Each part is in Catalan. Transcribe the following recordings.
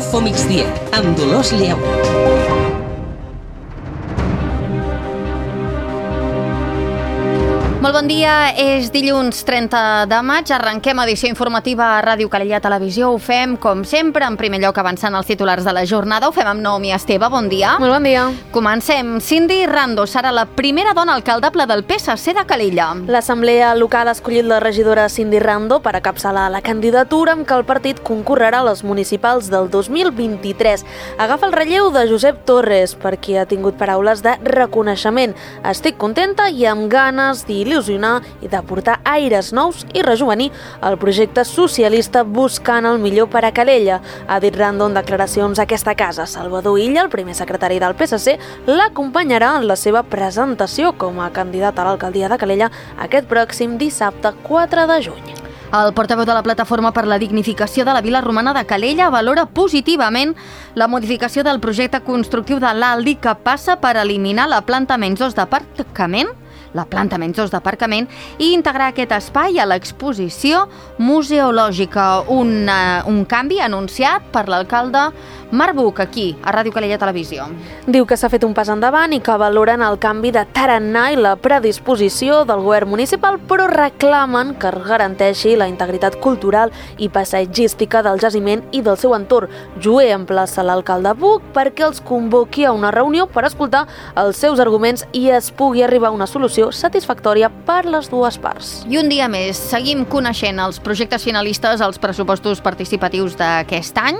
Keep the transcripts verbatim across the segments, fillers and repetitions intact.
Info Migdia, amb Dolors Lleu. Molt bon dia, és dilluns trenta de maig, arrenquem edició informativa a Ràdio Calella Televisió. Ho fem, com sempre, en primer lloc avançant els titulars de la jornada. Ho fem amb Naomi Esteve, bon dia. Molt bon dia. Comencem. Cindy Rando serà la primera dona alcaldable del P S C de Calella. L'Assemblea Local ha escollit la regidora Cindy Rando per encapçalar la candidatura amb què el partit concorrerà a les municipals del dos mil vint-i-tres. Agafa el relleu de Josep Torres, per qui ha tingut paraules de reconeixement. Estic contenta i amb ganes d'il·lusionar i de portar aires nous i rejuvenir el projecte socialista buscant el millor per a Calella. Ha dit Rando en declaracions a aquesta casa. Salvador Illa, el primer secretari del P S C, l'acompanyarà en la seva presentació com a candidat a l'alcaldia de Calella aquest pròxim dissabte quatre de juny. El portaveu de la Plataforma per la Dignificació de la Vila Romana de Calella valora positivament la modificació del projecte constructiu de l'Aldi que passa per eliminar la planta menys dos d'aparcament la planta menys dos d'aparcament i integrar aquest espai a l'exposició museològica. Un, uh, un canvi anunciat per l'alcalde Marc Buch, aquí, a Ràdio Calella Televisió. Diu que s'ha fet un pas endavant i que valoren el canvi de tarannà i la predisposició del govern municipal, però reclamen que es garanteixi la integritat cultural i paisatgística del jaciment i del seu entorn. Joé emplaça l'alcalde Buch perquè els convoqui a una reunió per escoltar els seus arguments i es pugui arribar a una solució satisfactòria per les dues parts. I un dia més, seguim coneixent els projectes finalistes als pressupostos participatius d'aquest any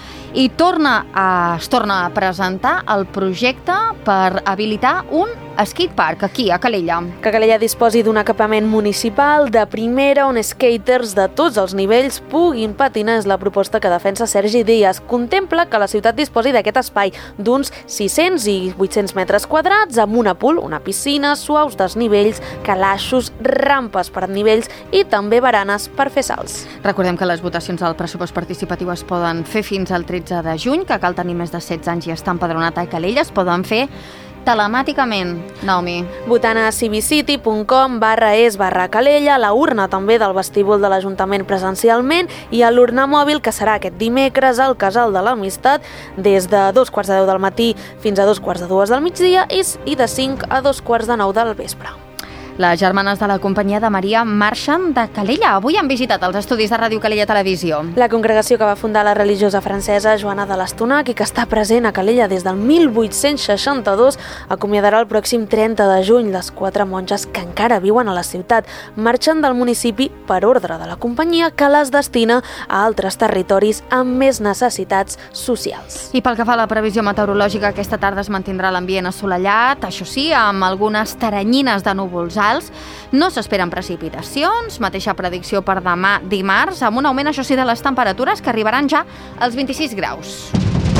i torna a, es torna a presentar el projecte per habilitar un skate park aquí, a Calella. Que Calella disposi d'un equipament municipal de primera on skaters de tots els nivells puguin patinar és la proposta que defensa Sergi Díaz. Contempla que la ciutat disposi d'aquest espai d'uns sis-cents i vuit-cents metres quadrats amb una pool, una piscina, suaus desnivells, calaixos, rampes per nivells i també baranes per fer salts. Recordem que les votacions del pressupost participatiu es poden fer fins al tretze de juny, que cal tenir més de setze anys i estar empadronat a Calella. Es poden fer telemàticament, Naomi. Votant a civicity punt com barra es barra Calella, la urna també del vestíbul de l'Ajuntament presencialment i a l'urna mòbil que serà aquest dimecres al Casal de l'Amistat des de dos quarts de deu del matí fins a dos quarts de dues del migdia i de cinc a dos quarts de nou del vespre. Les germanes de la companyia de Maria marxen de Calella. Avui han visitat els estudis de Ràdio Calella Televisió. La congregació que va fundar la religiosa francesa Joana de l'Estonac i que està present a Calella des del mil vuit-cents seixanta-dos acomiadarà el pròxim trenta de juny les quatre monges que encara viuen a la ciutat. Marxen del municipi per ordre de la companyia que les destina a altres territoris amb més necessitats socials. I pel que fa a la previsió meteorològica, aquesta tarda es mantindrà l'ambient assolellat, això sí, amb algunes teranyines de núvols alts. No s'esperen precipitacions, mateixa predicció per demà dimarts, amb un augment, això sí, de les temperatures que arribaran ja als vint-i-sis graus.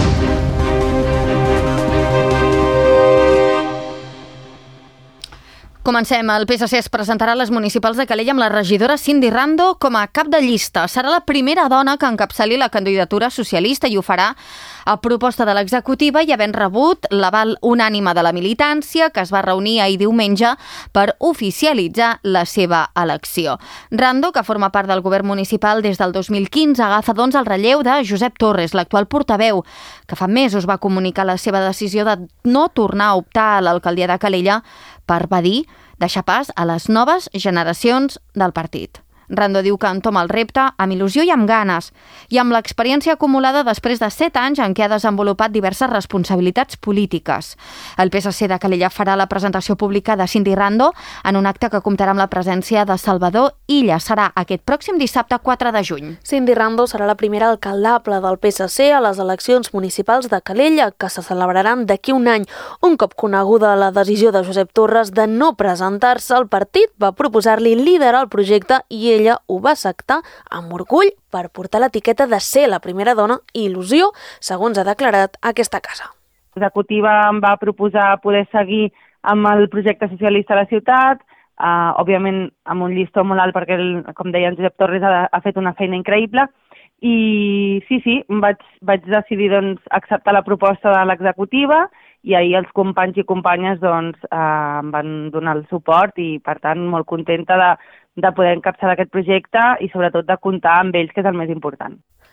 Comencem. El P S C es presentarà a les municipals de Calella amb la regidora Cindy Rando com a cap de llista. Serà la primera dona que encapçali la candidatura socialista i ho farà a proposta de l'executiva i havent rebut l'aval unànime de la militància que es va reunir ahir diumenge per oficialitzar la seva elecció. Rando, que forma part del govern municipal des del dos mil quinze, agafa doncs el relleu de Josep Torres, l'actual portaveu, que fa mesos va comunicar la seva decisió de no tornar a optar a l'alcaldia de Calella per, va dir, deixar pas a les noves generacions del partit. Rando diu que entoma el repte amb il·lusió i amb ganes i amb l'experiència acumulada després de set anys en què ha desenvolupat diverses responsabilitats polítiques. El P S C de Calella farà la presentació pública de Cindy Rando en un acte que comptarà amb la presència de Salvador Illa. Serà aquest pròxim dissabte quatre de juny. Cindy Rando serà la primera alcaldable del P S C a les eleccions municipals de Calella, que se celebraran d'aquí un any. Un cop coneguda la decisió de Josep Torres de no presentar-se, el partit va proposar-li liderar el projecte i ell ella ho va acceptar amb orgull per portar l'etiqueta de ser la primera dona i il·lusió, segons ha declarat aquesta casa. L'executiva em va proposar poder seguir amb el projecte socialista a la ciutat, uh, òbviament amb un llistó molt alt perquè, el, com deia en Josep Torres, ha, ha fet una feina increïble. I sí, sí, vaig, vaig decidir doncs, acceptar la proposta de l'executiva i ahir els companys i companyes doncs, eh, em van donar el suport i, per tant, molt contenta de, de poder encapçalar aquest projecte i, sobretot, de comptar amb ells, que és el més important.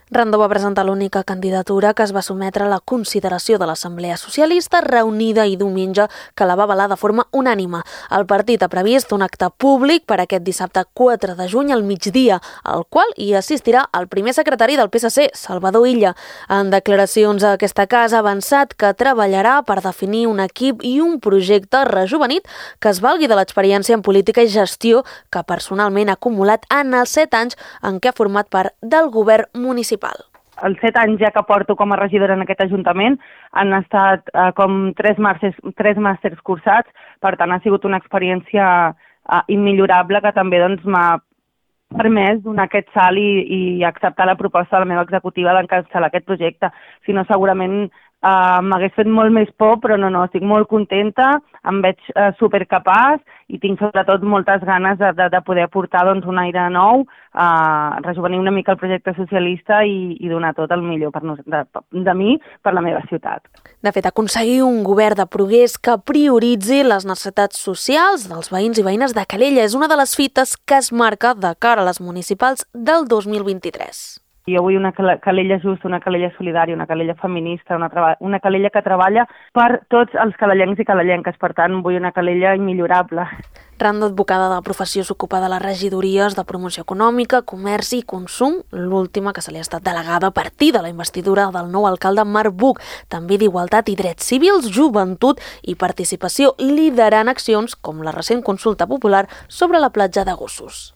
Rando va presentar l'única candidatura que es va sometre a la consideració de l'Assemblea Socialista reunida ahir diumenge, que la va avalar de forma unànime. El partit ha previst un acte públic per aquest dissabte quatre de juny al migdia, al qual hi assistirà el primer secretari del P S C, Salvador Illa. En declaracions a aquesta casa ha avançat que treballarà per definir un equip i un projecte rejuvenit que es valgui de l'experiència en política i gestió que personalment ha acumulat en els set anys en què ha format part del govern municipal. Els set anys ja que porto com a regidora en aquest Ajuntament han estat eh, com tres màsters, tres màsters cursats, per tant ha sigut una experiència eh, immillorable que també doncs, m'ha permès donar aquest salt i, i acceptar la proposta de la meva executiva d'encapçalar aquest projecte. Si no, segurament Uh, m'hagués fet molt més por, però no, no, estic molt contenta, em veig uh, supercapaç i tinc sobretot moltes ganes de, de, de poder aportar doncs, un aire nou, uh, rejuvenir una mica el projecte socialista i, i donar tot el millor per nos, de, de mi per la meva ciutat. De fet, aconseguir un govern de progrés que prioritzi les necessitats socials dels veïns i veïnes de Calella és una de les fites que es marca de cara a les municipals del dos mil vint-i-tres. Jo vull una Calella justa, una Calella solidària, una Calella feminista, una, una Calella que treballa per tots els calellencs i calellenques. Per tant, vull una Calella immillorable. Rando, advocada de professió, s'ocupa de les regidories de promoció econòmica, comerç i consum, l'última que se li ha estat delegada a partir de la investidura del nou alcalde Marc Buch, també d'Igualtat i Drets Civils, Joventut i Participació, liderant accions com la recent consulta popular sobre la platja de Gossos.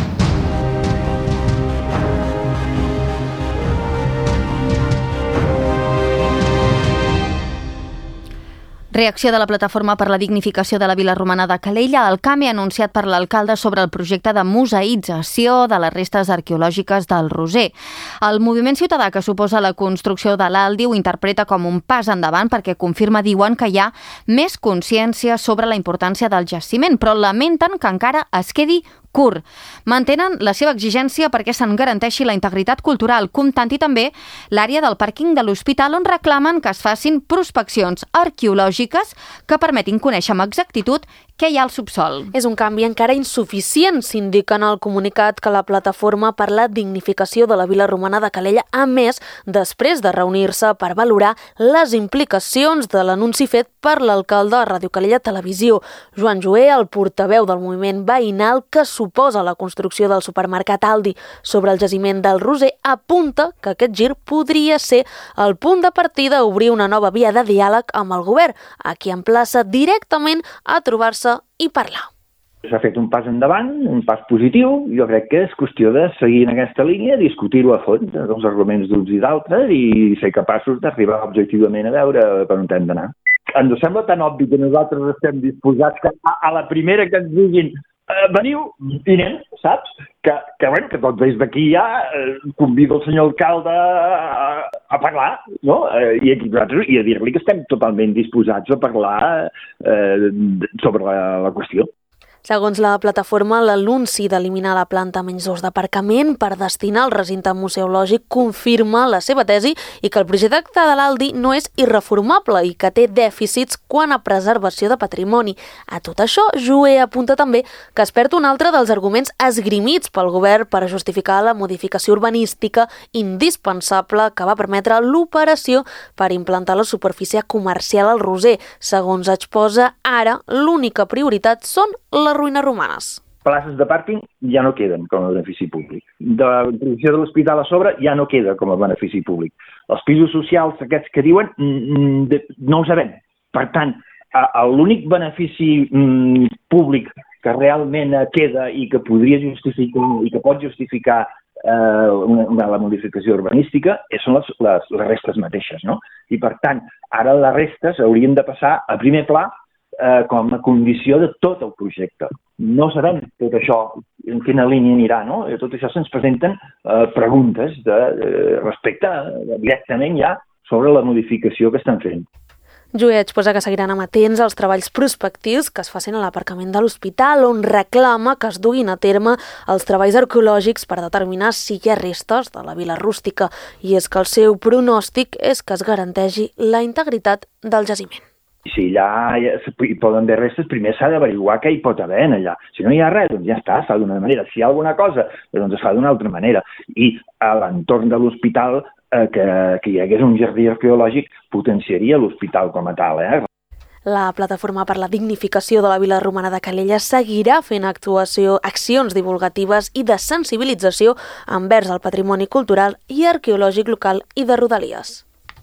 Reacció de la Plataforma per la Dignificació de la Vila Romana de Calella al canvi anunciat per l'alcalde sobre el projecte de museïtzació de les restes arqueològiques del Roser. El moviment ciutadà que suposa la construcció de l'Aldi ho interpreta com un pas endavant perquè confirma, diuen, que hi ha més consciència sobre la importància del jaciment, però lamenten que encara es quedi curt. Mantenen la seva exigència perquè se'n garanteixi la integritat cultural, comptant-hi també l'àrea del pàrquing de l'hospital, on reclamen que es facin prospeccions arqueològiques que permetin conèixer amb exactitud què hi ha al subsol. És un canvi encara insuficient, s'indica en el comunicat que la Plataforma per la Dignificació de la Vila Romana de Calella ha emès després de reunir-se per valorar les implicacions de l'anunci fet per l'alcalde a Ràdio Calella Televisió. Joan Joé, el portaveu del moviment veïnal que suposa la construcció del supermercat Aldi sobre el jaciment del Roser, apunta que aquest gir podria ser el punt de partida a obrir una nova via de diàleg amb el govern, a qui emplaça directament a trobar-se i parlar. S'ha fet un pas endavant, un pas positiu. Jo crec que és qüestió de seguir en aquesta línia, discutir-ho a fons, els arguments d'uns i d'altres, i ser capaços d'arribar objectivament a veure per on hem d'anar. Ens sembla tan obvi que nosaltres estem disposats que a, a la primera que ens diguin eh, veniu, vinem, saps? Que, que, bueno, que tots des d'aquí ja eh, convido el senyor alcalde a, a parlar, no? Eh, i, aquí, i a dir-li que estem totalment disposats a parlar eh, sobre la, la qüestió. Segons la plataforma, l'anunci d'eliminar la planta menys dos d'aparcament per destinar al recinte museològic confirma la seva tesi i que el projecte de l'Aldi no és irreformable i que té dèficits quant a preservació de patrimoni. A tot això, Joé apunta també que es perd un altre dels arguments esgrimits pel govern per justificar la modificació urbanística indispensable que va permetre l'operació per implantar la superfície comercial al Roser. Segons exposa, ara l'única prioritat són les ruïnes romanes. Places de pàrquing ja no queden com a benefici públic. De la construcció de l'hospital a sobre ja no queda com a benefici públic. Els pisos socials aquests que diuen no ho sabem. Per tant, l'únic benefici públic que realment queda i que podria justificar i que pot justificar eh, una, la modificació urbanística són les, les, les restes mateixes, no? I per tant, ara les restes haurien de passar a primer pla Eh, com a condició de tot el projecte. No sabem tot això, en quina línia anirà, no? Tot això se'ns presenten eh, preguntes de, de respecte eh, directament ja sobre la modificació que estan fent. Joé exposa que seguiran amatents als treballs prospectius que es facin a l'aparcament de l'hospital, on reclama que es duguin a terme els treballs arqueològics per determinar si hi ha restes de la vila rústica, i és que el seu pronòstic és que es garanteixi la integritat del jaciment. si allà hi poden haver restes, primer s'ha d'averiguar què hi pot haver allà. Si no hi ha res, doncs ja està, es fa d'una manera. Si hi ha alguna cosa, doncs es fa d'una altra manera. I a l'entorn de l'hospital, eh, que, que hi hagués un jardí arqueològic, potenciaria l'hospital com a tal, eh? La Plataforma per la Dignificació de la Vila Romana de Calella seguirà fent actuació, accions divulgatives i de sensibilització envers el patrimoni cultural i arqueològic local i de Rodalies.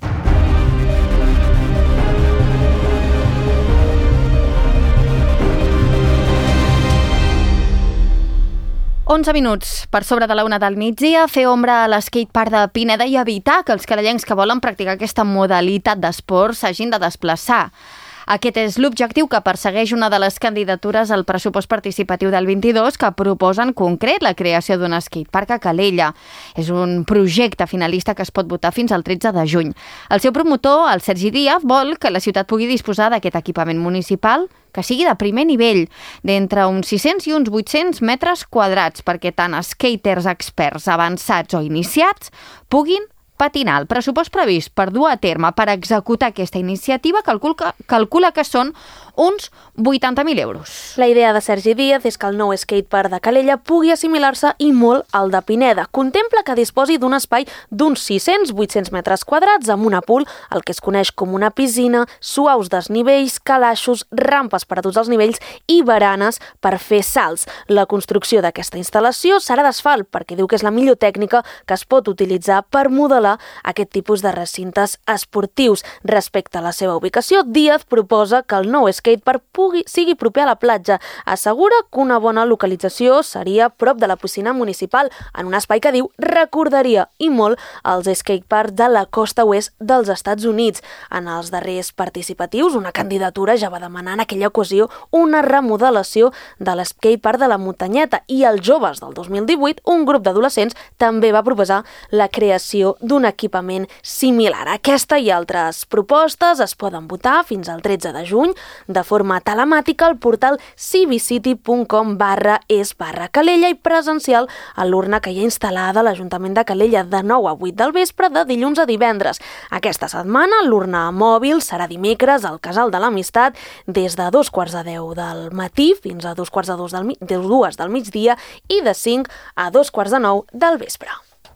onze minuts per sobre de la una del migdia, fer ombra a l'skatepark de Pineda i evitar que els caralencs que volen practicar aquesta modalitat d'esport s'hagin de desplaçar. Aquest és l'objectiu que persegueix una de les candidatures al pressupost participatiu del vint-i-dos que proposa en concret la creació d'un skatepark a Calella. És un projecte finalista que es pot votar fins al tretze de juny. El seu promotor, el Sergi Díaz, vol que la ciutat pugui disposar d'aquest equipament municipal que sigui de primer nivell, d'entre uns sis-cents i uns vuit-cents metres quadrats, perquè tant skaters experts avançats o iniciats puguin patinar. El pressupost previst per dur a terme per executar aquesta iniciativa calcula, calcula que són uns vuitanta mil euros. La idea de Sergi Díaz és que el nou skatepark de Calella pugui assimilar-se i molt al de Pineda. Contempla que disposi d'un espai d'uns sis-cents a vuit-cents metres quadrats amb una pool, el que es coneix com una piscina, suaus desnivells, calaixos, rampes per a tots els nivells i baranes per fer salts. La construcció d'aquesta instal·lació serà d'asfalt perquè diu que és la millor tècnica que es pot utilitzar per modelar aquest tipus de recintes esportius. Respecte a la seva ubicació, Díaz proposa que el nou skatepark pugui, sigui proper a la platja. Assegura que una bona localització seria prop de la piscina municipal, en un espai que diu recordaria i molt els skateparks de la costa oest dels Estats Units. En els darrers participatius, una candidatura ja va demanar en aquella ocasió una remodelació de l'skatepark de la Muntanyeta i els joves del dos mil divuit, un grup d'adolescents també va proposar la creació d'un equipament similar. Aquesta i altres propostes es poden votar fins al tretze de juny de forma telemàtica al portal civicity punt com barra es barra Calella i presencial a l'urna que hi ha instal·lada a l'Ajuntament de Calella de nou a vuit del vespre de dilluns a divendres. Aquesta setmana l'urna mòbil serà dimecres al Casal de l'Amistat des de dos quarts de deu del matí fins a dos quarts de dos del, de dues del migdia i de cinc a dos quarts de nou del vespre.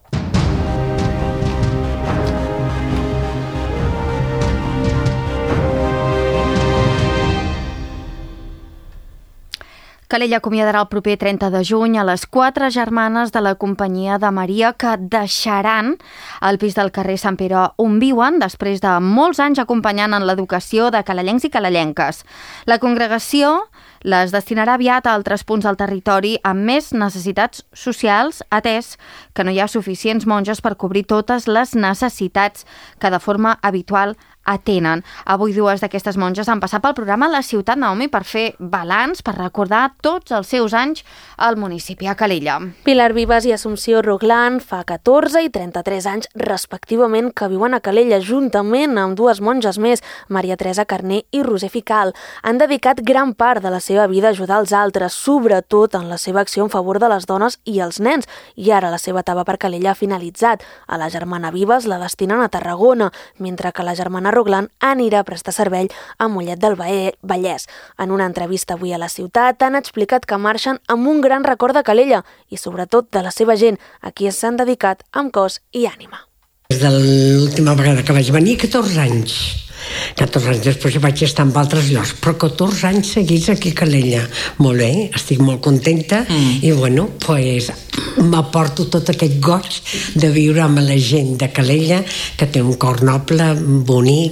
Calella acomiadarà el proper trenta de juny a les quatre germanes de la Companyia de Maria que deixaran el pis del carrer Sant Pere on viuen després de molts anys acompanyant en l'educació de calellencs i calellenques. La congregació les destinarà aviat a altres punts del territori amb més necessitats socials, atès que no hi ha suficients monges per cobrir totes les necessitats que de forma habitual atenen. Avui dues d'aquestes monges han passat pel programa La Ciutat Naomi per fer balanç, per recordar tots els seus anys al municipi a Calella. Pilar Vives i Assumpció Roglan fa catorze i trenta-tres anys respectivament que viuen a Calella juntament amb dues monges més, Maria Teresa Carné i Roser Fical. Han dedicat gran part de la seva vida a ajudar els altres, sobretot en la seva acció en favor de les dones i els nens, i ara la seva etapa per Calella ha finalitzat. A la germana Vives la destinen a Tarragona, mentre que la germana Roglan anirà a prestar servei a Mollet del Vallès. En una entrevista avui a La Ciutat han explicat que marxen amb un gran record de Calella i sobretot de la seva gent, a qui s'han dedicat amb cos i ànima. Des de l'última vegada que vaig venir, catorze anys. catorze anys després hi vaig estar en altres llocs, però catorze anys seguits aquí a Calella. Molt bé, estic molt contenta mm. i bueno, pues, m'aporto tot aquest goig de viure amb la gent de Calella, que té un cor noble, bonic,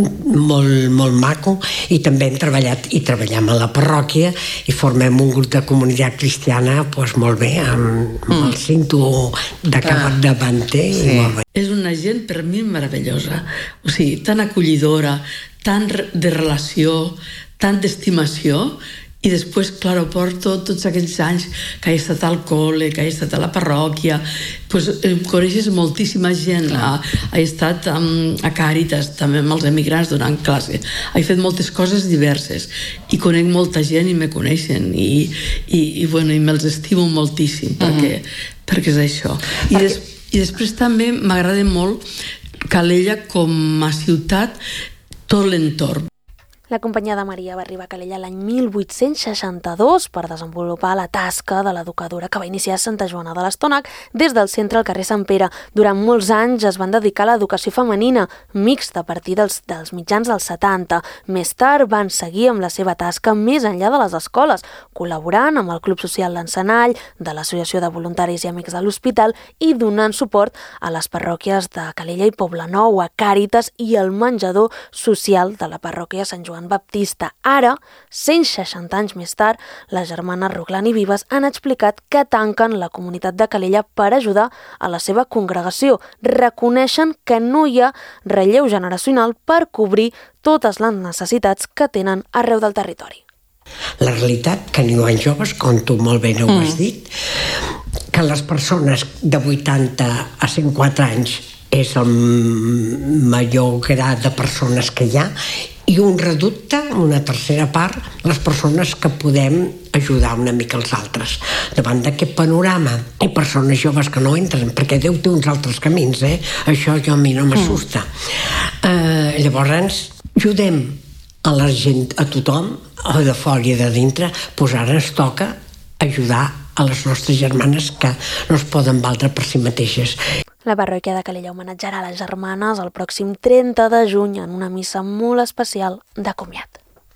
molt, molt maco, i també hem treballat i treballem a la parròquia i formem un grup de comunitat cristiana pues, molt bé, amb, amb el cinto de capdavanter i sí. Molt bé. És una gent per mi meravellosa, o sigui, tan acollidora, tan de relació, tant d'estimació, i després, clar, porto tots aquells anys que he estat al col·le, que he estat a la parròquia, pues, coneixes moltíssima gent, ha, he estat um, a Càritas, també amb els emigrants donant classe, he fet moltes coses diverses i conec molta gent i me coneixen i, i, i, bueno, i me'ls estimo moltíssim perquè, mm-hmm. perquè és això. I, perquè... des, i després també m'agrada molt Calella com a ciutat, tot l'entorn. La Companyia de Maria va arribar a Calella l'any mil vuit-cents seixanta-dos per desenvolupar la tasca de l'educadora que va iniciar a Santa Joana de l'Estonac des del centre al carrer Sant Pere. Durant molts anys es van dedicar a l'educació femenina, mixta a partir dels, dels mitjans dels setanta. Més tard van seguir amb la seva tasca més enllà de les escoles, col·laborant amb el Club Social L'Encenall, de l'Associació de Voluntaris i Amics de l'Hospital i donant suport a les parròquies de Calella i Poblenou, a Càritas i al menjador social de la parròquia Sant Joan Baptista. Ara, cent seixanta anys més tard, les germanes Roclan i Vives han explicat que tanquen la comunitat de Calella per ajudar a la seva congregació. Reconeixen que no hi ha relleu generacional per cobrir totes les necessitats que tenen arreu del territori. La realitat, que n'hi ha joves, com tu molt bé no ho has dit, que les persones de vuitanta a cent quatre anys és el major grau de persones que hi ha, i un reducte, una tercera part, les persones que podem ajudar una mica els altres. Davant d'aquest panorama, hi ha persones joves que no entren, perquè Déu té uns altres camins, eh? Això jo a mi no m'assusta. Mm. Uh, llavors, ajudem a la gent, a tothom, a de fora i de dintre, doncs ara ens toca ajudar a les nostres germanes que no es poden valdre per si mateixes. La parròquia de Calella homenatjarà les germanes el pròxim trenta de juny en una missa molt especial de comiat.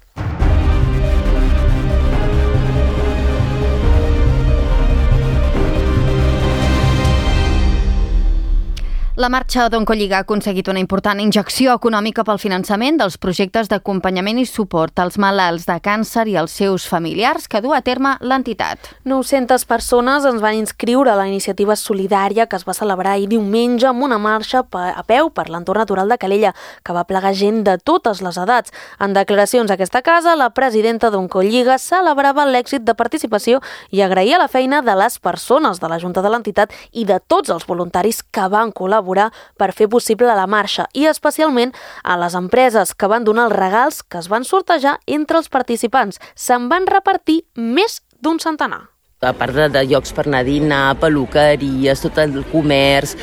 La marxa d'Oncolliga ha aconseguit una important injecció econòmica pel finançament dels projectes d'acompanyament i suport als malalts de càncer i als seus familiars que du a terme l'entitat. nou-centes persones ens van inscriure a la iniciativa solidària que es va celebrar ahir diumenge amb una marxa a peu per l'entorn natural de Calella, que va plegar gent de totes les edats. En declaracions a aquesta casa, la presidenta d'Oncolliga celebrava l'èxit de participació i agraïa la feina de les persones de la Junta de l'entitat i de tots els voluntaris que van col·laborar per fer possible la marxa i especialment a les empreses que van donar els regals que es van sortejar entre els participants. Se'n van repartir més d'un centenar. A part de, de llocs per anar a dinar, peluqueries, tot el comerç,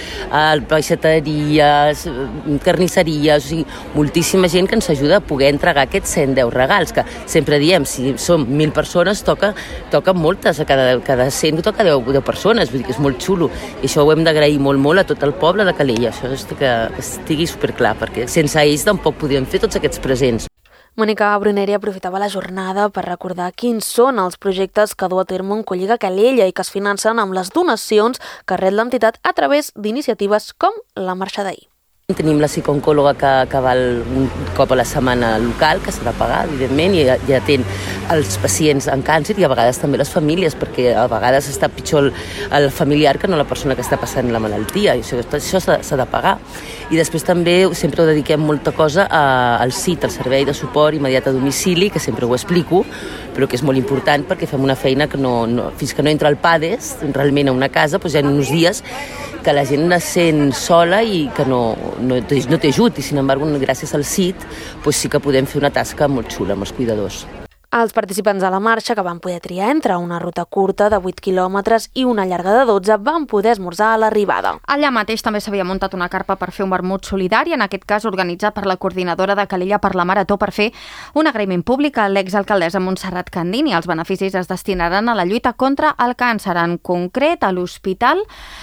peixateries, carnisseries, o sigui, moltíssima gent que ens ajuda a poder entregar aquests cent deu regals, que sempre diem, si som mil persones, toca, toca moltes, a cada, cada cent toca deu, deu persones, vull dir que és molt xulo, i això ho hem d'agrair molt, molt a tot el poble de Calella, això és que, que estigui superclar, perquè sense ells tampoc podíem fer tots aquests presents. Mònica Bruneri aprofitava la jornada per recordar quins són els projectes que du a terme Oncolliga Calella i que es financen amb les donacions que rep l'entitat a través d'iniciatives com la marxa d'ahir. Tenim la psicooncòloga que, que va un cop a la setmana local, que s'ha de pagar, evidentment, i, i atén els pacients amb càncer i a vegades també les famílies, perquè a vegades està pitjor el, el familiar que no la persona que està passant la malaltia, i això, això s'ha de pagar. I després també sempre ho dediquem molta cosa a, al S I T, el Servei de Suport Immediat a Domicili, que sempre ho explico, però que és molt important perquè fem una feina que no, no, fins que no entra el PADES, realment a una casa, doncs hi ha uns dies que la gent la sent sola i que no, no, no té ajut, i sin embargo, gràcies al S I T, doncs sí que podem fer una tasca molt xula amb els cuidadors. Els participants de la marxa, que van poder triar entre una ruta curta de vuit quilòmetres i una llarga de dotze, van poder esmorzar a l'arribada. Allà mateix també s'havia muntat una carpa per fer un vermut solidari, en aquest cas organitzat per la coordinadora de Calella per la Marató, per fer un agraïment públic a l'exalcaldessa Montserrat Candini. Els beneficis es destinaran a la lluita contra el càncer, en concret a l'Hospital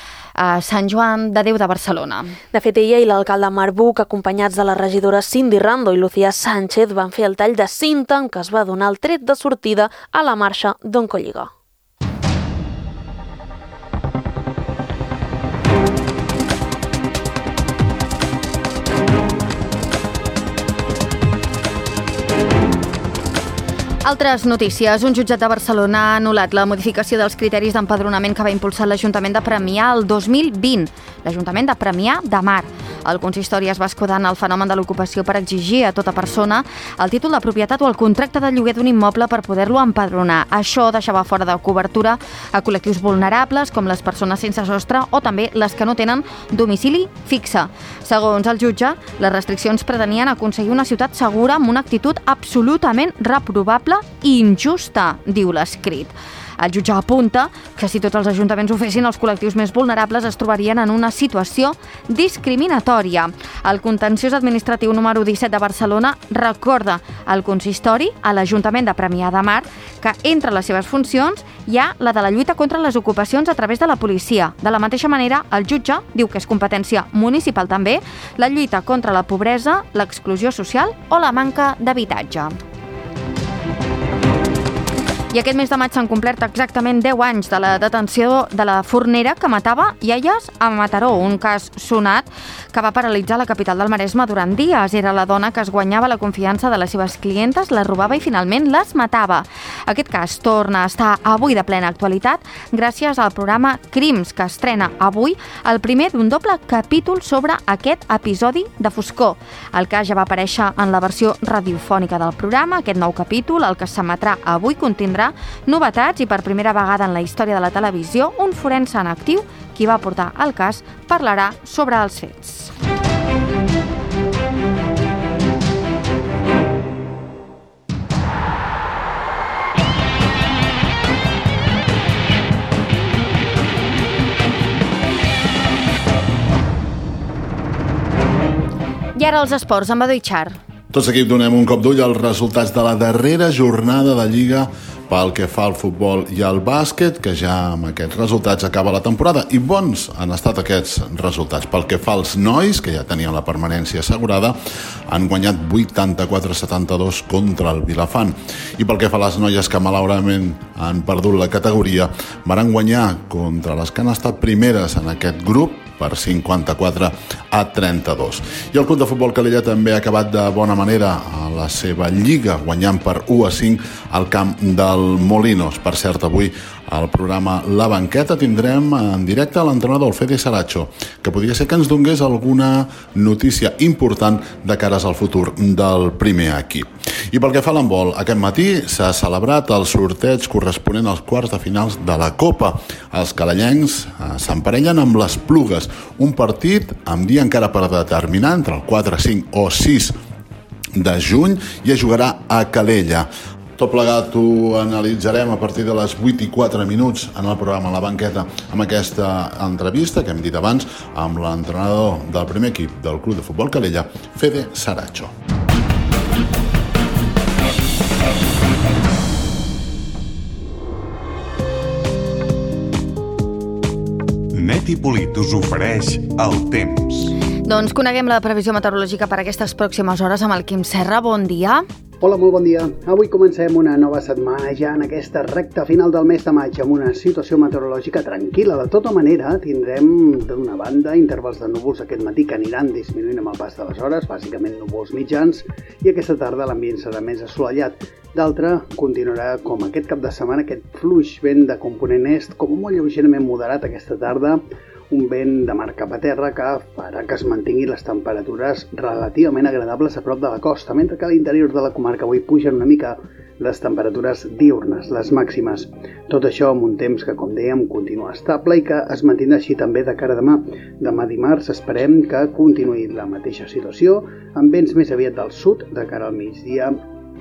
a Sant Joan de Déu de Barcelona. De fet, ella i l'alcalde Marc Buch, acompanyats de la regidora Cindy Rando i Lucía Sánchez, van fer el tall de cinta en què es va donar el tret de sortida a la marxa d'Oncolliga. Altres notícies. Un jutjat de Barcelona ha anul·lat la modificació dels criteris d'empadronament que va impulsar l'Ajuntament de Premià el dos mil vint. L'Ajuntament de Premià de Mar. El consistori es va escudar en el fenomen de l'ocupació per exigir a tota persona el títol de propietat o el contracte de lloguer d'un immoble per poder-lo empadronar. Això deixava fora de cobertura a col·lectius vulnerables com les persones sense sostre o també les que no tenen domicili fixe. Segons el jutge, les restriccions pretenien aconseguir una ciutat segura amb una actitud absolutament reprovable i injusta, diu l'escrit. El jutge apunta que si tots els ajuntaments ho fessin, els col·lectius més vulnerables es trobarien en una situació discriminatòria. El contenciós administratiu número disset de Barcelona recorda al consistori, a l'Ajuntament de Premià de Mar, que entre les seves funcions hi ha la de la lluita contra les ocupacions a través de la policia. De la mateixa manera, el jutge diu que és competència municipal també la lluita contra la pobresa, l'exclusió social o la manca d'habitatge. I aquest mes de maig s'han complert exactament deu anys de la detenció de la fornera que matava iaies a Mataró, un cas sonat que va paralitzar la capital del Maresme durant dies. Era la dona que es guanyava la confiança de les seves clientes, les robava i finalment les matava. Aquest cas torna a estar avui de plena actualitat gràcies al programa Crims, que estrena avui el primer d'un doble capítol sobre aquest episodi de foscor. El cas ja va aparèixer en la versió radiofònica del programa. Aquest nou capítol, el que s'emetrà avui, contindrà novetats i per primera vegada en la història de la televisió, un forense en actiu, qui va portar el cas, parlarà sobre els fets. I ara els esports, amb Edu Itxar. Tots aquí donem un cop d'ull als resultats de la darrera jornada de Lliga pel que fa al futbol i al bàsquet, que ja amb aquests resultats acaba la temporada. I bons han estat aquests resultats. Pel que fa als nois, que ja tenien la permanència assegurada, han guanyat vuitanta-quatre a setanta-dos contra el Vilafant. I pel que fa a les noies que malauradament han perdut la categoria, van guanyar contra les que han estat primeres en aquest grup, per cinquanta-quatre a trenta-dos. I el Club de Futbol Calella també ha acabat de bona manera a la seva lliga, guanyant per u a cinc al camp del Molinos. Per cert, avui al programa La Banqueta tindrem en directe l'entrenador, el Fede Saracho, que podria ser que ens donés alguna notícia important de cares al futur del primer equip. I pel que fa a l'handbol, aquest matí s'ha celebrat el sorteig corresponent als quarts de finals de la Copa. Els calellencs s'emparellen amb les Plugues, un partit amb dia encara per determinar entre el quatre, cinc o sis de juny, i es jugarà a Calella. Tot plegat ho analitzarem a partir de les vuit i quatre minuts en el programa La Banqueta, amb aquesta entrevista que hem dit abans amb l'entrenador del primer equip del Club de Futbol Calella, Fede Saracho. Net i Polit us ofereix el temps. Doncs coneguem la previsió meteorològica per aquestes pròximes hores amb el Quim Serra. Bon dia. Hola, molt bon dia. Avui comencem una nova setmana ja en aquesta recta final del mes de maig amb una situació meteorològica tranquil·la. De tota manera, tindrem d'una banda intervals de núvols aquest matí que aniran disminuint amb el pas de les hores, bàsicament núvols mitjans, i aquesta tarda l'ambient serà més assolellat. D'altra, continuarà com aquest cap de setmana aquest fluix vent de component est, com molt lleugerament moderat aquesta tarda, un vent de mar cap a terra que farà que es mantinguin les temperatures relativament agradables a prop de la costa, mentre que a l'interior de la comarca avui pugen una mica les temperatures diürnes, les màximes. Tot això amb un temps que, com dèiem, continua estable i que es mantindrà així també de cara a demà. Demà dimarts esperem que continuï la mateixa situació, amb vents més aviat del sud de cara al migdia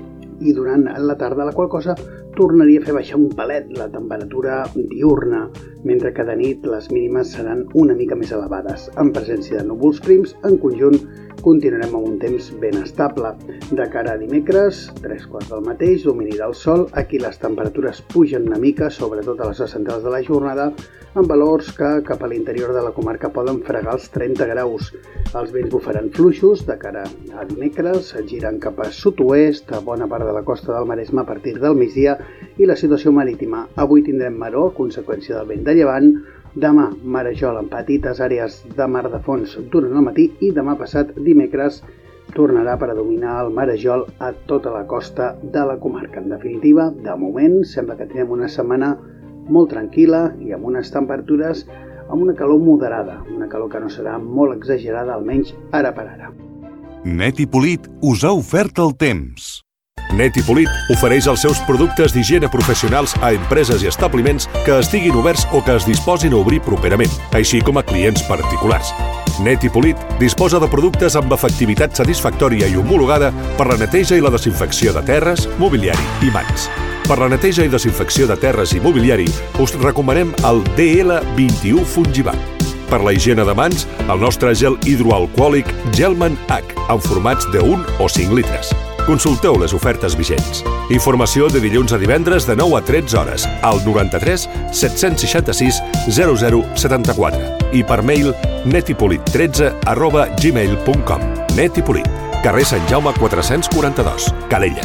i durant la tarda, la qual cosa tornaria a fer baixar un palet la temperatura diurna, mentre que de nit les mínimes seran una mica més elevades. En presència de núvols prims, en conjunt continuarem amb un temps ben estable. De cara a dimecres, tres quarts del mateix, dominarà el sol. Aquí les temperatures pugen una mica, sobretot a les hores centrals de la jornada, amb valors que cap a l'interior de la comarca poden fregar els trenta graus. Els vents bufaran fluixos de cara a dimecres, giren cap a sud-oest, a bona part de la costa del Maresme a partir del migdia, i la situació marítima. Avui tindrem maró a conseqüència del vent de llevant, demà marejol en petites àrees de mar de fons durant el matí i demà passat, dimecres, tornarà per a dominar el marejol a tota la costa de la comarca. En definitiva, de moment, sembla que tindrem una setmana molt tranquil·la i amb unes temperatures amb una calor moderada, una calor que no serà molt exagerada, almenys ara per ara. Net i Polit us ha ofert el temps. Net i Polit ofereix els seus productes d'higiene professionals a empreses i establiments que estiguin oberts o que es disposin a obrir properament, així com a clients particulars. Net i Polit disposa de productes amb efectivitat satisfactòria i homologada per la neteja i la desinfecció de terres, mobiliari i mans. Per la neteja i desinfecció de terres i mobiliari, us recomanem el D L vint-i-u Fungivac. Per la higiene de mans, el nostre gel hidroalcohòlic Gelman H, en formats de un o cinc litres. Consulteu les ofertes vigents. Informació de dilluns a divendres de nou a tretze hores al noranta-tres set-cents seixanta-sis zero zero setanta-quatre i per mail netipolit tretze arroba gmail punt com. Netipolit, carrer Sant Jaume quatre-cents quaranta-dos, Calella.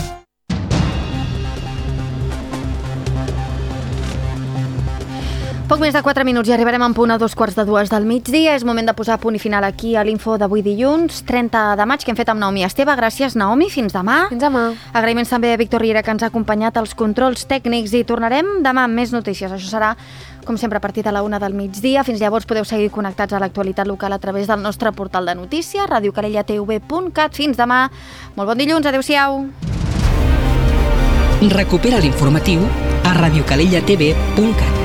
Poc més de quatre minuts i arribarem en punt a dos quarts de dues del migdia. És moment de posar punt i final aquí a l'info d'avui dilluns, trenta de maig, que hem fet amb Naomi Esteve. Gràcies, Naomi. Fins demà. Fins demà. Agraïments també a Víctor Riera, que ens ha acompanyat als controls tècnics, i tornarem demà amb més notícies. Això serà, com sempre, a partir de la una del migdia. Fins llavors podeu seguir connectats a l'actualitat local a través del nostre portal de notícies, radio calella t v punt cat. Fins demà. Molt bon dilluns. Adéu-siau. Recupera l'informatiu a radio calella t v punt cat.